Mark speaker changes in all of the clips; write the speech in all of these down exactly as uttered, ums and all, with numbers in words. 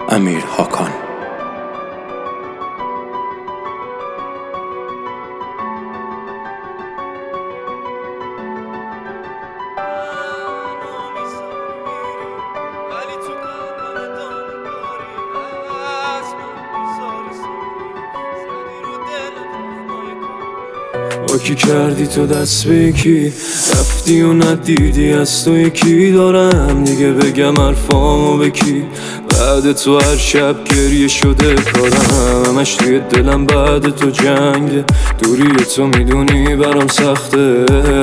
Speaker 1: امیر هاکان.
Speaker 2: با کی کردی تو دست به کی؟ رفتی و ندیدی از تو یکی دارم دیگه بگم حرفامو به کی؟ بعد تو هر شب گریه شده کارم همش توی دلم بعد تو جنگ دوری تو میدونی برام سخته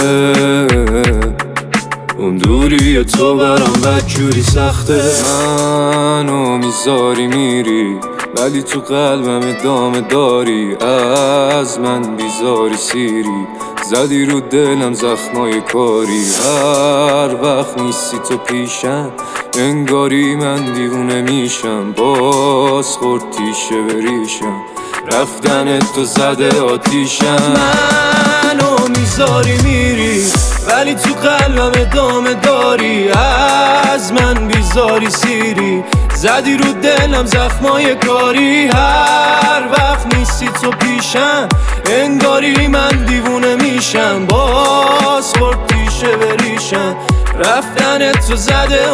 Speaker 2: اون دوری تو برام بدجوری سخته منو میذاری میری ولی تو قلبم ادامه داری از من بیزاری سیری زدی رو دلم زخمای کاری هر وقت نیستی تو پیشم انگاری من دیوونه میشم باز خورد تیشه بریشم رفتن تو زده آتیشم منو میذاری میری ولی تو قلبم ادامه داری از من بیزاری سیری زدی رو دلم زخمای کاری هر وقت نیستی تو پیشم انگاری من دیوونه میشم باز خورد تیشه بریشم رفتن تو زده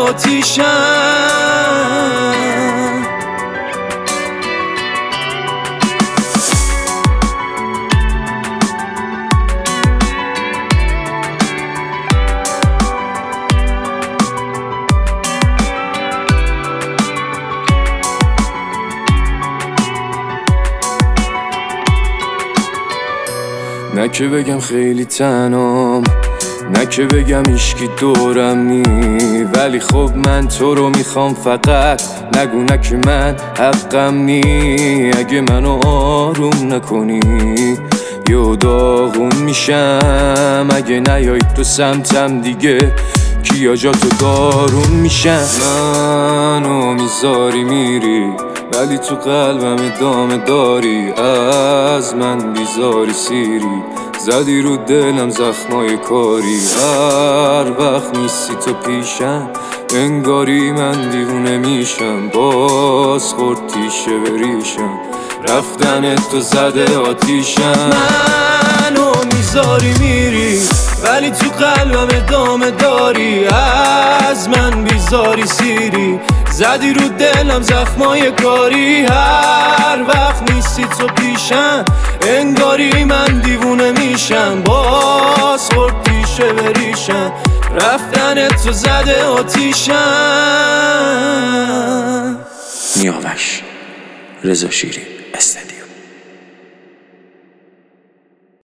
Speaker 2: آتیشم نه که بگم خیلی تنام نه که بگم هیچکی دورم نی ولی خب من تو رو میخوام فقط نگو نه که من حقم نی اگه منو آروم نکنی یه داغون میشم اگه نیایی تو سمتم دیگه کیا جا تو دارون میشم منو میذاری میری ولی تو قلبم ادامه داری از من بیزاری سیری زدی رو دلم زخمای کاری هر وقت نیستی تو پیشم انگاری من دیوونه میشم باز خورد تیشه بریشم رفتن تو زده آتیشم منو میذاری میری ولی تو قلبم ادامه داری از من بیزاری سیری زدی رو دلم زخمای کاری هر وقت نیستی تو پیشم انگاری من دیوونه میشم باز خورد تیشه بریشم رفتن تو زده آتیشم.
Speaker 1: نیاوش رضا شیری استدیو.